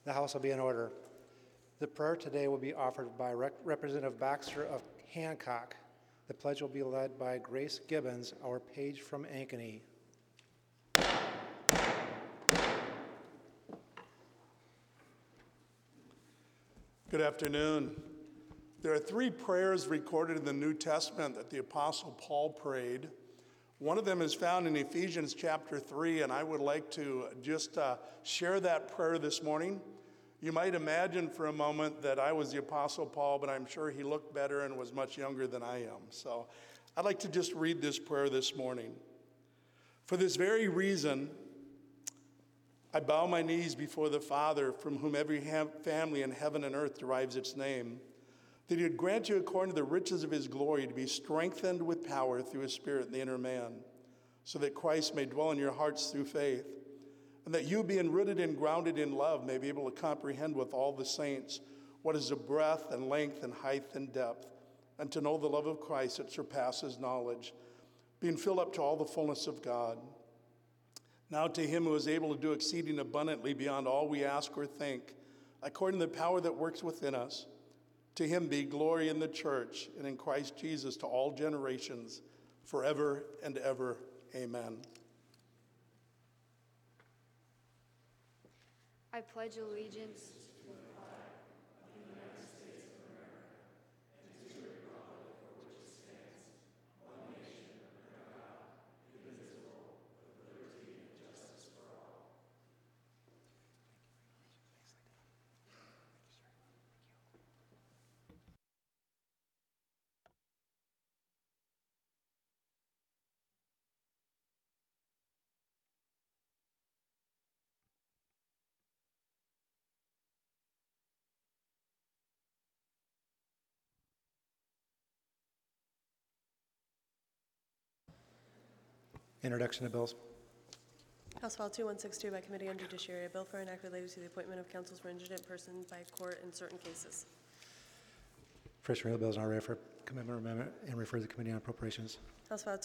The House will be in order. The prayer today will be offered by Representative Baxter of Hancock. The pledge will be led by Grace Gibbons, our page from Ankeny. Good afternoon. There are 3 prayers recorded in the New Testament that the Apostle Paul prayed. One of them is found in Ephesians chapter 3, and I would like to just share that prayer this morning. You might imagine for a moment that I was the Apostle Paul, but I'm sure he looked better and was much younger than I am. So I'd like to just read this prayer this morning. For this very reason, I bow my knees before the Father, from whom every family in heaven and earth derives its name, that he would grant you according to the riches of his glory to be strengthened with power through his Spirit in the inner man, so that Christ may dwell in your hearts through faith, and that you, being rooted and grounded in love, may be able to comprehend with all the saints what is the breadth and length and height and depth, and to know the love of Christ that surpasses knowledge, being filled up to all the fullness of God. Now to him who is able to do exceeding abundantly beyond all we ask or think, according to the power that works within us, to him be glory in the church and in Christ Jesus to all generations, forever and ever. Amen. I pledge allegiance Introduction of bills. House File 2162 by Committee on Judiciary, a bill for an act related to the appointment of counsels for indigent persons by court in certain cases. First reading of the bill is now ready for commitment or amendment and refer to the Committee on Appropriations. House File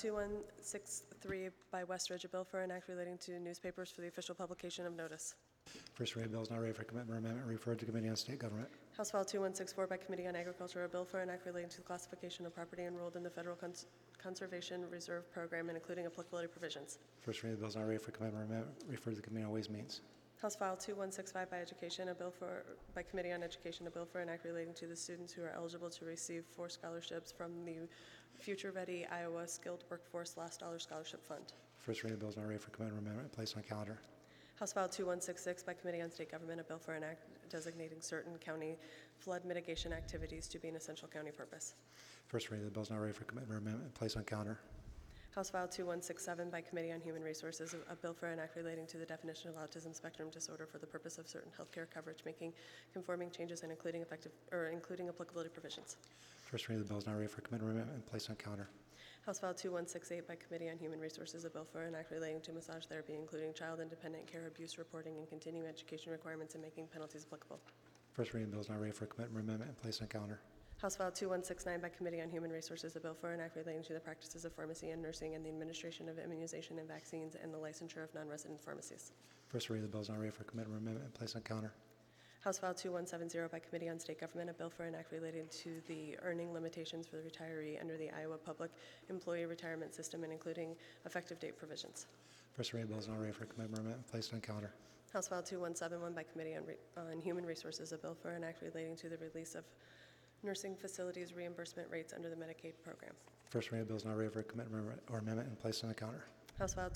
2163 by Westridge, a bill for an act relating to newspapers for the official publication of notice. First reading of the bill is now ready for commitment or amendment and refer to the Committee on State Government. House File 2164 by Committee on Agriculture, a bill for an act relating to the classification of property enrolled in the Federal Conservation Reserve Program and including applicability provisions. First reading of the bill is now ready for commitment or amendment. Refer to the Committee on Ways and Means. House File 2165 by Education, a bill by Committee on Education, a bill for an act relating to the students who are eligible to receive 4 scholarships from the Future Ready Iowa Skilled Workforce Last Dollar Scholarship Fund. First reading of the bill is now ready for commitment or amendment and placed on calendar. House File 2166 by Committee on State Government, a bill for an act designating certain county flood mitigation activities to be an essential county purpose. First reading of the bill is now ready for commitment or amendment and placed on calendar. House File 2167 by Committee on Human Resources, a bill for an act relating to the definition of autism spectrum disorder for the purpose of certain healthcare coverage, making conforming changes and including applicability provisions. First reading of the bill is now ready for commitment or amendment and placed on calendar. House File 2168 by Committee on Human Resources, a bill for an act relating to massage therapy, including child-independent care, abuse reporting, and continuing education requirements and making penalties applicable. First reading of the bill is now ready for commitment or amendment and placed on calendar. House File 2169 by Committee on Human Resources, a bill for an act relating to the practices of pharmacy and nursing and the administration of immunization and vaccines and the licensure of non-resident pharmacies. First reading of the bill is now ready for commitment or amendment and placed on calendar. House File 2170 by Committee on State Government, a bill for an act relating to the earning limitations for the retiree under the Iowa Public Employee Retirement System and including effective date provisions. First reading of the bill is now ready for commitment or amendment and placed on calendar. House File 2171 by Committee on Human Resources, a bill for an act relating to the release of nursing facilities reimbursement rates under the Medicaid program. First reading of the bill is now ready for commitment or amendment and placed on the counter. House File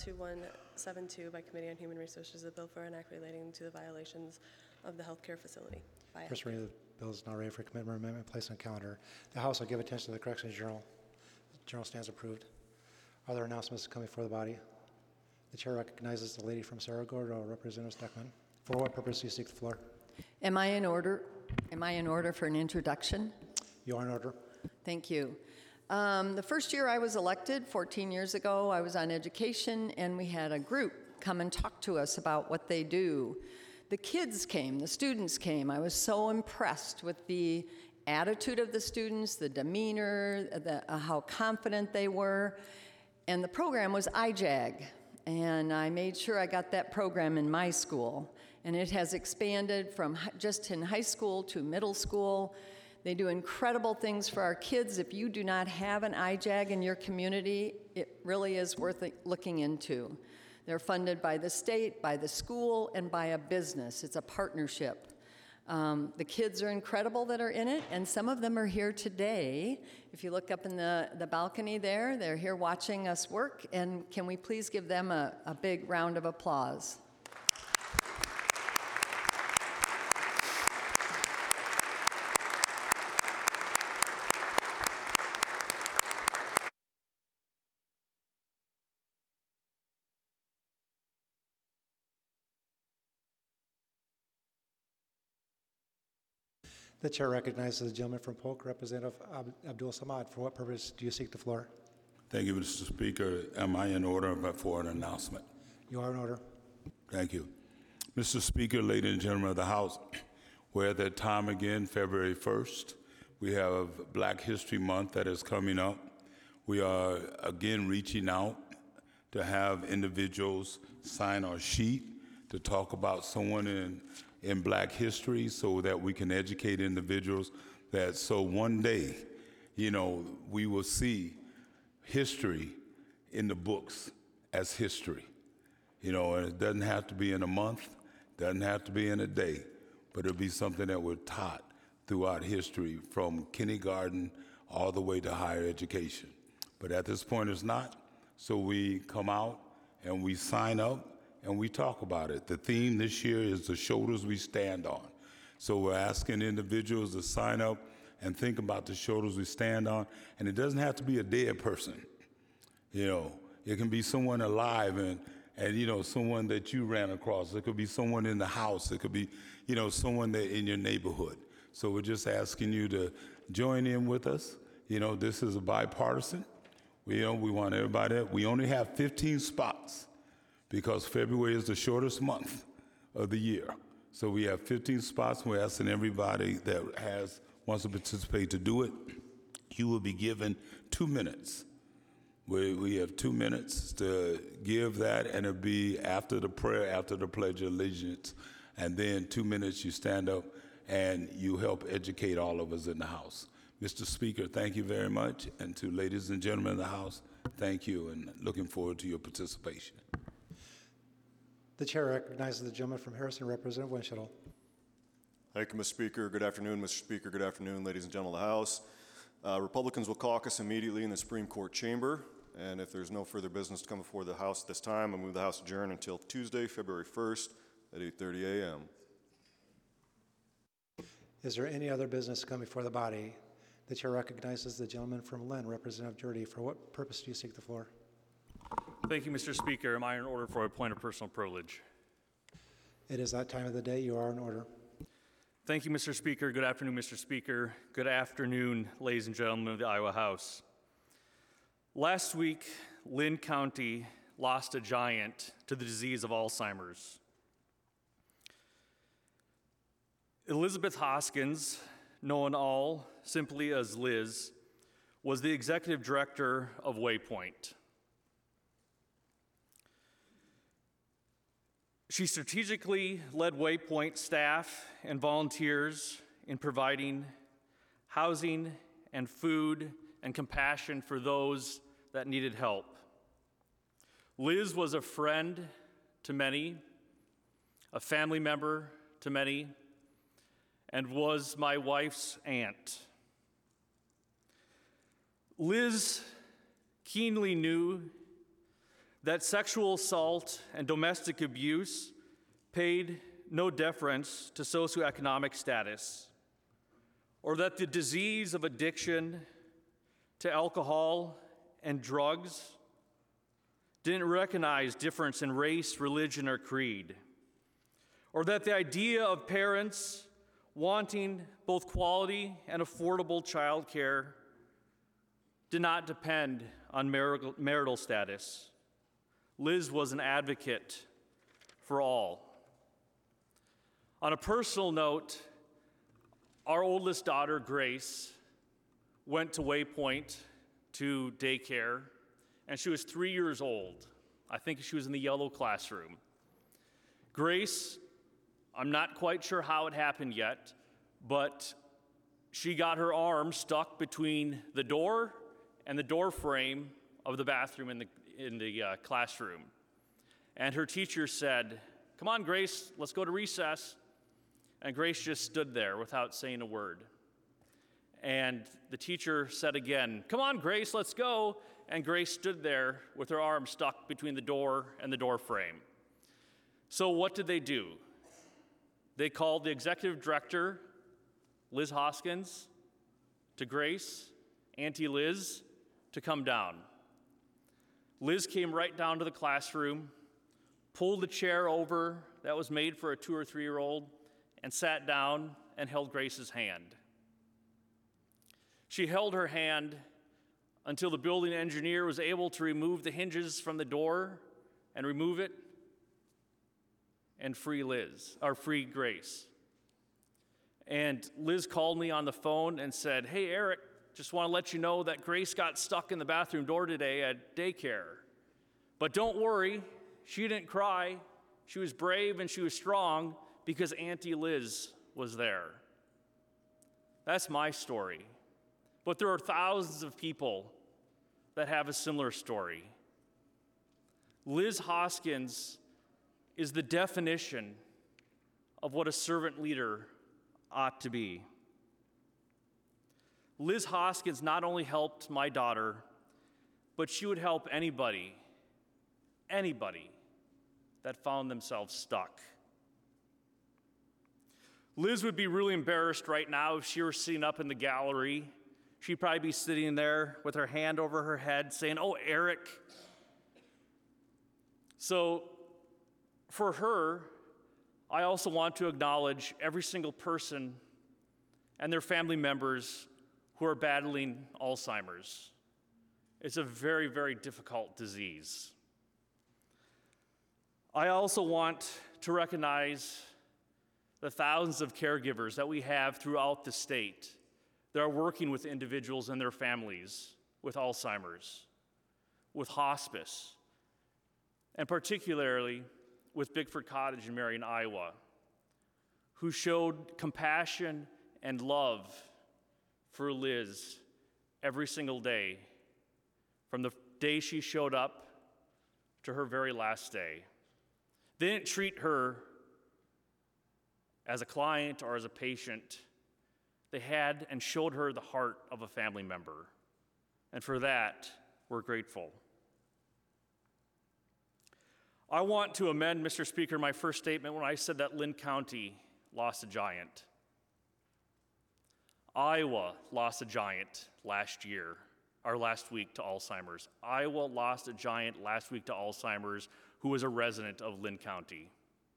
2172 by Committee on Human Resources, a bill for an act relating to the violations of the healthcare facility. First reading of the bill is now ready for commitment or amendment and placed on calendar. The House will give attention to the Corrections Journal. The journal stands approved. Are there announcements coming before the body? The chair recognizes the lady from Cerro Gordo, Representative Steckman. For what purpose do you seek the floor? Am I in order? Am I in order for an introduction? You are in order. Thank you. The first year I was elected, 14 years ago, I was on education, and we had a group come and talk to us about what they do. The kids came, the students came. I was so impressed with the attitude of the students, the demeanor, how confident they were. And the program was IJAG. And I made sure I got that program in my school. And it has expanded from just in high school to middle school. They do incredible things for our kids. If you do not have an IJAG in your community, it really is worth looking into. They're funded by the state, by the school, and by a business. It's a partnership. The kids are incredible that are in it, and some of them are here today. If you look up in the balcony there, they're here watching us work, and can we please give them a big round of applause? The chair recognizes the gentleman from Polk, Representative Abdul Samad. For what purpose do you seek the floor? Thank you, Mr. Speaker. Am I in order for an announcement? You are in order. Thank you. Mr. Speaker, ladies and gentlemen of the House, we're at that time again, February 1st. We have Black History Month that is coming up. We are again reaching out to have individuals sign our sheet to talk about someone in Black history so that we can educate individuals that so one day, we will see history in the books as history. And it doesn't have to be in a month, doesn't have to be in a day, but it'll be something that we're taught throughout history from kindergarten all the way to higher education. But at this point it's not, so we come out and we sign up and we talk about it. The theme this year is the shoulders we stand on. So we're asking individuals to sign up and think about the shoulders we stand on. And it doesn't have to be a dead person. It can be someone alive and someone that you ran across. It could be someone in the house. It could be, someone that in your neighborhood. So we're just asking you to join in with us. This is a bipartisan. We want everybody. We only have 15 spots, because February is the shortest month of the year. So we have 15 spots. We're asking everybody that wants to participate to do it. You will be given 2 minutes. We have 2 minutes to give that, and it'll be after the prayer, after the Pledge of Allegiance. And then 2 minutes you stand up and you help educate all of us in the House. Mr. Speaker, thank you very much. And to ladies and gentlemen in the House, thank you, and looking forward to your participation. The chair recognizes the gentleman from Harrison, Representative Winchell. Thank you, Mr. Speaker. Good afternoon, Mr. Speaker. Good afternoon, ladies and gentlemen of the House. Republicans will caucus immediately in the Supreme Court chamber, and if there's no further business to come before the House at this time, I move the House adjourn until Tuesday, February 1st at 8:30 a.m. Is there any other business to come before the body? The chair recognizes the gentleman from Lynn, Representative Jurdy. For what purpose do you seek the floor? Thank you, Mr. Speaker. Am I in order for a point of personal privilege? It is that time of the day. You are in order. Thank you, Mr. Speaker. Good afternoon, Mr. Speaker. Good afternoon, ladies and gentlemen of the Iowa House. Last week, Lynn County lost a giant to the disease of Alzheimer's. Elizabeth Hoskins, known all simply as Liz, was the executive director of Waypoint. She strategically led Waypoint staff and volunteers in providing housing and food and compassion for those that needed help. Liz was a friend to many, a family member to many, and was my wife's aunt. Liz keenly knew that sexual assault and domestic abuse paid no deference to socioeconomic status, or that the disease of addiction to alcohol and drugs didn't recognize difference in race, religion, or creed, or that the idea of parents wanting both quality and affordable child care did not depend on marital status. Liz was an advocate for all. On a personal note, our oldest daughter, Grace, went to Waypoint to daycare, and she was 3 years old I think she was in the yellow classroom. Grace, I'm not quite sure how it happened yet, but she got her arm stuck between the door and the door frame of the bathroom in the classroom. And her teacher said, "Come on, Grace, let's go to recess." And Grace just stood there without saying a word. And the teacher said again, "Come on, Grace, let's go." And Grace stood there with her arm stuck between the door and the door frame. So what did they do? They called the executive director, Liz Hoskins, to Grace, Auntie Liz, to come down. Liz came right down to the classroom, pulled the chair over that was made for a 2 or 3-year-old, and sat down and held Grace's hand. She held her hand until the building engineer was able to remove the hinges from the door and remove it and free Grace. And Liz called me on the phone and said, "Hey, Eric, just want to let you know that Grace got stuck in the bathroom door today at daycare. But don't worry, she didn't cry. She was brave and she was strong because Auntie Liz was there." That's my story. But there are thousands of people that have a similar story. Liz Hoskins is the definition of what a servant leader ought to be. Liz Hoskins not only helped my daughter, but she would help anybody that found themselves stuck. Liz would be really embarrassed right now if she were sitting up in the gallery. She'd probably be sitting there with her hand over her head saying, "Oh, Eric." So for her, I also want to acknowledge every single person and their family members who are battling Alzheimer's. It's a very, very difficult disease. I also want to recognize the thousands of caregivers that we have throughout the state that are working with individuals and their families with Alzheimer's, with hospice, and particularly with Bigford Cottage in Marion, Iowa, who showed compassion and love for Liz every single day, from the day she showed up to her very last day. They didn't treat her as a client or as a patient. They had and showed her the heart of a family member. And for that, we're grateful. I want to amend, Mr. Speaker, my first statement when I said that Lynn County lost a giant. Iowa lost a giant last week to Alzheimer's. Iowa lost a giant last week to Alzheimer's who was a resident of Lynn County.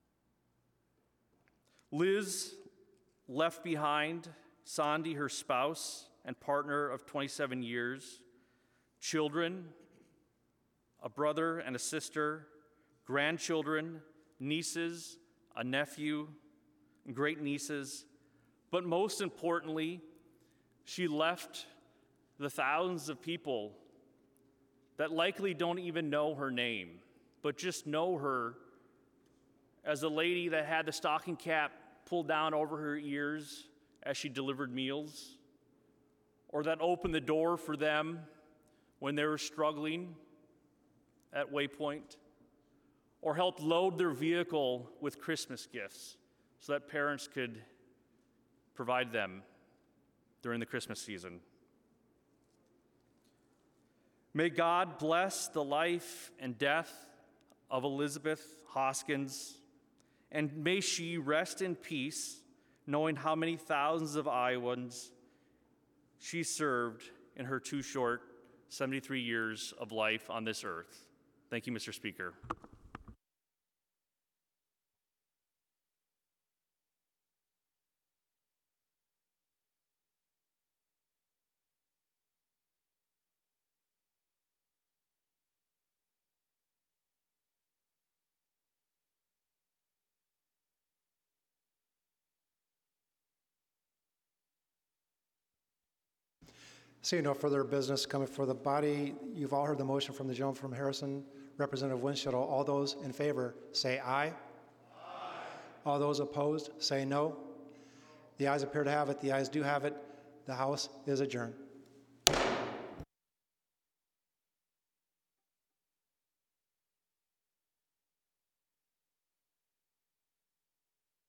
Liz left behind Sandy, her spouse and partner of 27 years, children, a brother and a sister, grandchildren, nieces, a nephew, great nieces, but most importantly, she left the thousands of people that likely don't even know her name, but just know her as the lady that had the stocking cap pulled down over her ears as she delivered meals, or that opened the door for them when they were struggling at Waypoint, or helped load their vehicle with Christmas gifts so that parents could provide them during the Christmas season. May God bless the life and death of Elizabeth Hoskins, and may she rest in peace, knowing how many thousands of Iowans she served in her too short 73 years of life on this earth. Thank you, Mr. Speaker. Seeing no further business coming before the body, you've all heard the motion from the gentleman from Harrison Representative Winchell. All those in favor say aye. Aye. All those opposed say no. The ayes appear to have it. The ayes do have it. The House is adjourned.